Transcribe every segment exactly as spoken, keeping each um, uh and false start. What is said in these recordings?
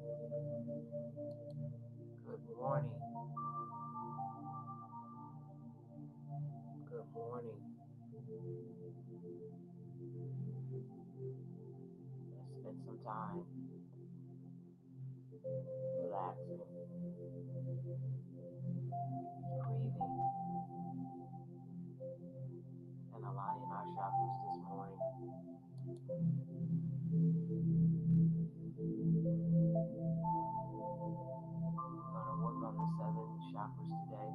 Good morning. Good morning. Let's spend some time relaxing, breathing, and aligning our chakras this morning. We're going to work on the seven chakras today.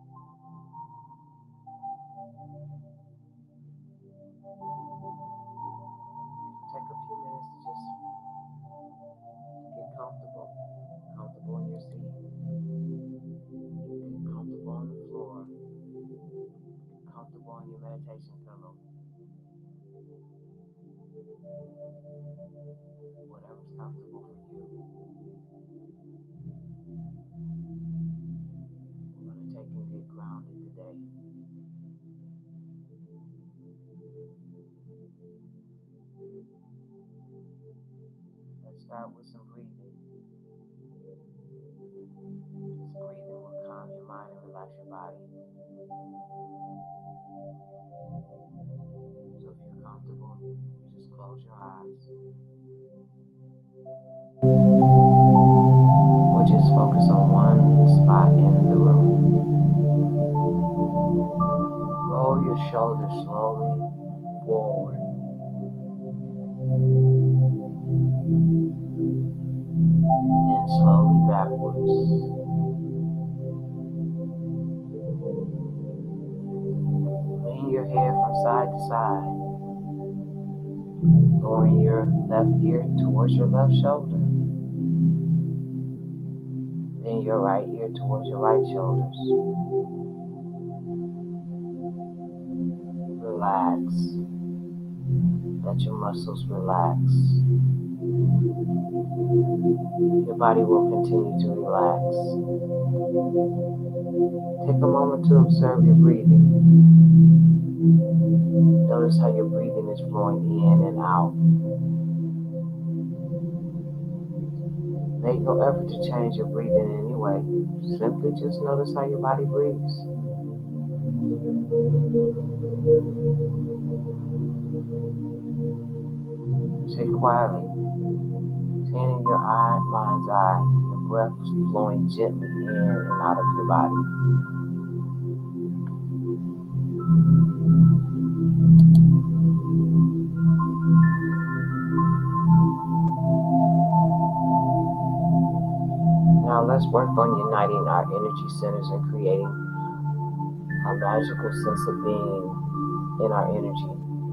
Take a few minutes to just get comfortable, comfortable in your seat, get comfortable on the floor, get comfortable on your meditation pillow, whatever's comfortable for you. We're going to take and get grounded today. Let's start with some breathing. This breathing will calm your mind and relax your body. So if you're comfortable, just close your eyes. Or just focus on one spot in the room. Roll your shoulders slowly forward and slowly backwards. Lean your head from side to side, lowering your left ear towards your left shoulder, then your right ear towards your right shoulders. Relax. Let your muscles relax. Your body will continue to relax. Take a moment to observe your breathing. Notice how your breathing is flowing in and out. Make no effort to change your breathing in any way. Simply just notice how your body breathes. Say quietly, seeing in your eye, mind's eye, your breath flowing gently in and out of your body. Now let's work on uniting our energy centers and creating a magical sense of being in our energy.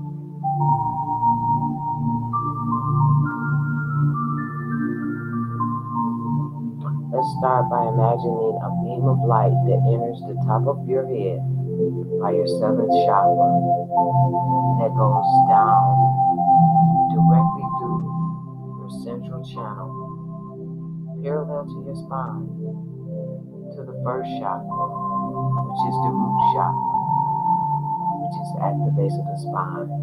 Let's start by imagining a beam of light that enters the top of your head by your seventh chakra that goes down directly through your central channel, parallel to your spine, to the first chakra, which is the root chakra, which is at the base of the spine.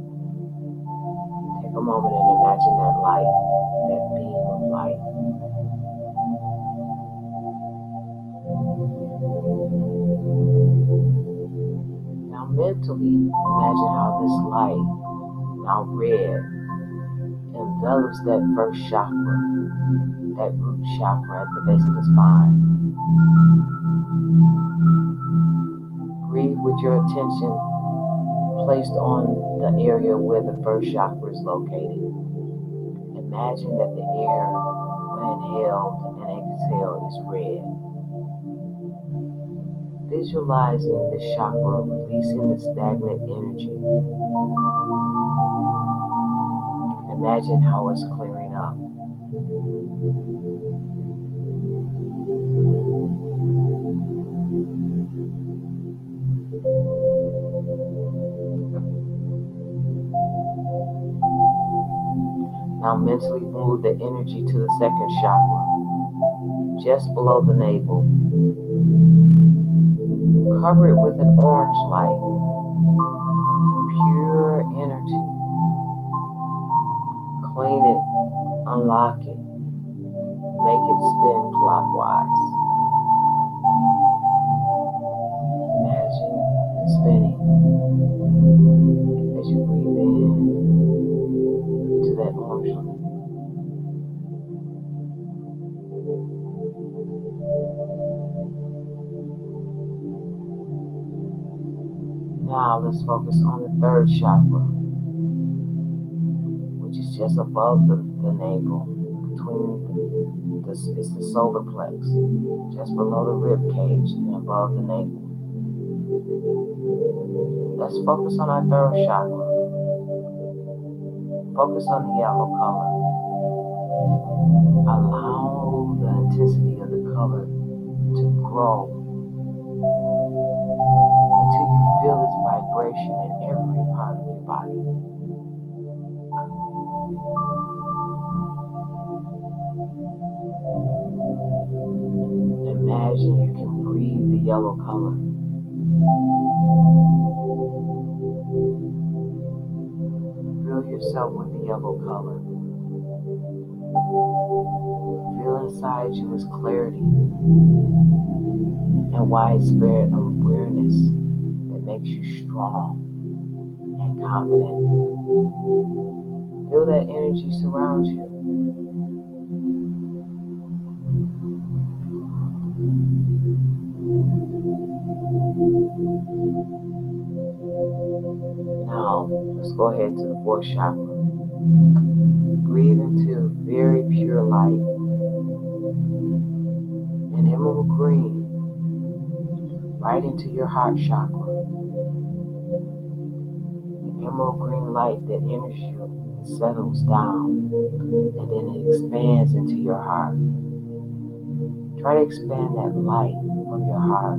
Take a moment and imagine that light, that beam of light. Now mentally, imagine how this light, now red, envelops that first chakra, that root chakra at the base of the spine. Breathe with your attention placed on the area where the first chakra is located. Imagine that the air, when inhaled and exhaled, is red. Visualizing the chakra releasing the stagnant energy. Imagine how it's clearing up. Now mentally move the energy to the second chakra, just below the navel. Cover it with an orange light, pure energy. Clean it, unlock it. make it spin clockwise. Imagine it spinning as you breathe in to that orange light. Now let's focus on the third chakra, which is just above the, the navel, between the, it's the solar plex, just below the rib cage and above the navel. Let's focus on our third chakra. Focus on the yellow color. Allow the intensity of the color to grow until you feel its vibration in every part of your body. Imagine you can breathe the yellow color. Fill yourself with the yellow color. Feel inside you is clarity and widespread awareness that makes you strong and confident. Feel that energy surround you. Now, let's go ahead to the fourth chakra. Breathe into very pure light, an emerald green, right into your heart chakra. An emerald green light that enters you and settles down, and then it expands into your heart. Try to expand that light from your heart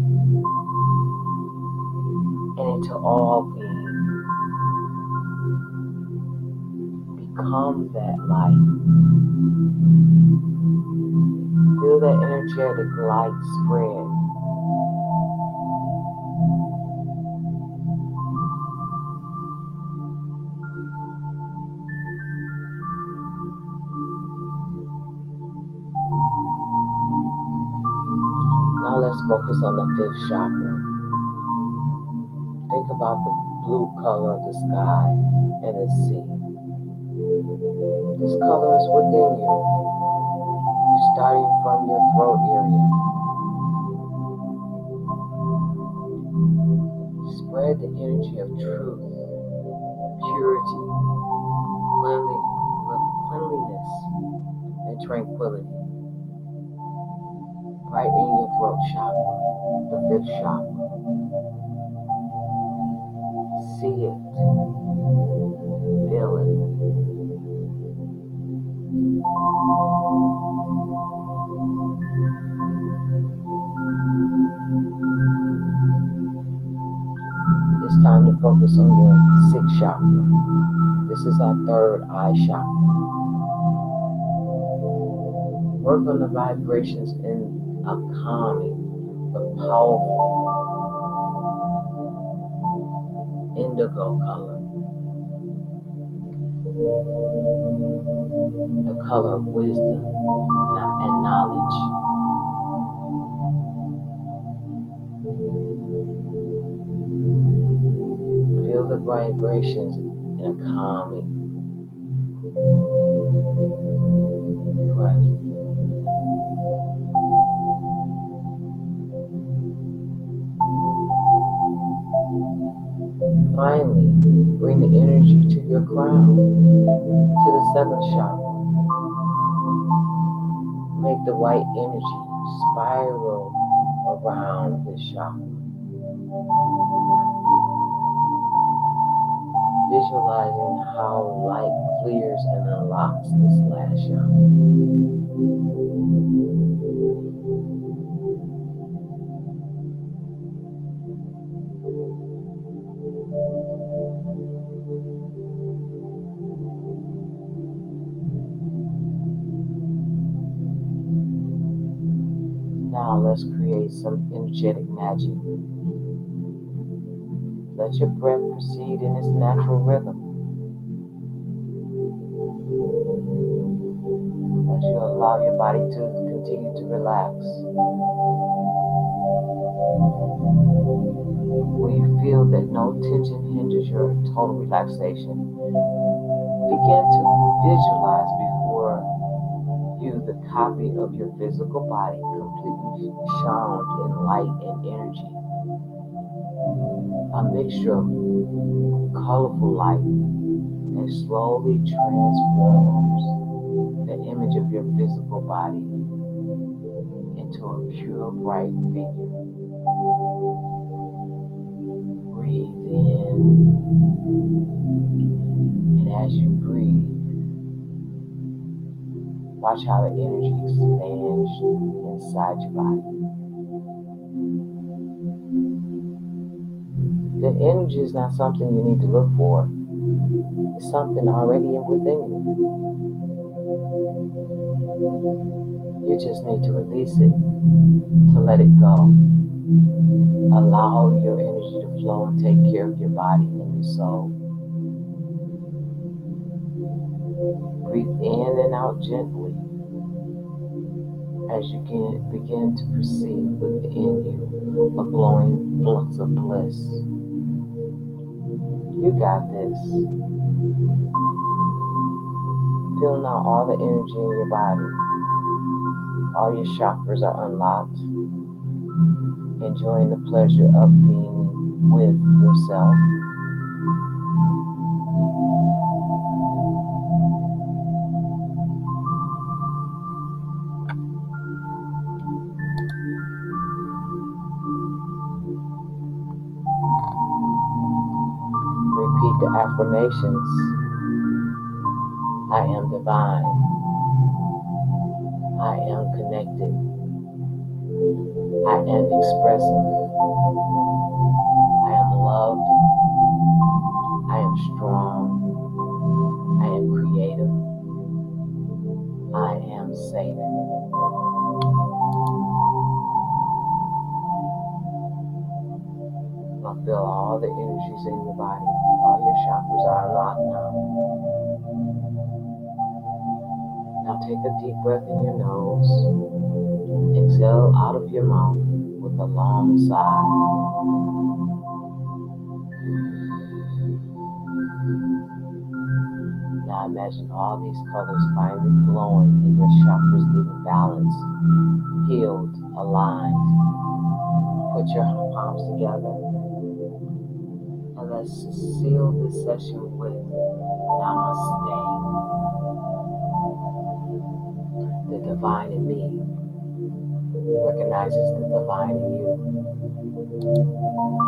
and into all being. Become that light. Feel that energetic light spread. Now let's focus on the fifth chakra. Think about the blue color of the sky and the sea. This color is within you, starting from your throat area. Spread the energy of truth, purity, cleanliness, and tranquility. Right in your throat chakra, the fifth chakra. See it. Feel it. It's time to focus on your sixth chakra. This is our third eye chakra. Work on the vibrations in a calming but powerful indigo color. The color of wisdom and knowledge. Feel the vibrations in a calming breath. Finally, bring the energy to your crown, to the seventh chakra. Make the white energy spiral around this chakra. Visualizing how light clears and unlocks this last chakra. Now let's create some energetic magic. Let your breath proceed in its natural rhythm. Let as you allow your body to continue to relax, when you feel that no tension hinders your total relaxation, begin to visualize before you the copy of your physical body completely shrouded in light and energy. A mixture of colorful light that slowly transforms the image of your physical body into a pure, bright figure. Breathe in, and as you breathe, watch how the energy expands inside your body. The energy is not something you need to look for. It's something already within you. You just need to release it, to let it go. Allow your energy to flow and take care of your body and your soul. Breathe in and out gently as you can begin to perceive within you a glowing flux of bliss. You got this. Feel now all the energy in your body. All your chakras are unlocked. Enjoying the pleasure of being with yourself. Repeat the affirmations. I am divine. I am connected. I am expressive. I am loved. I am strong. I am creative. I am safe. Now feel all the energies in your body. All your chakras are unlocked now. Now take a deep breath in your nose. Exhale out of your mouth with a long sigh. Now imagine all these colors finally glowing and your chakras getting balanced, healed, aligned. Put your palms together and let's seal this session with Namaste. The divine in me recognizes the divine in you.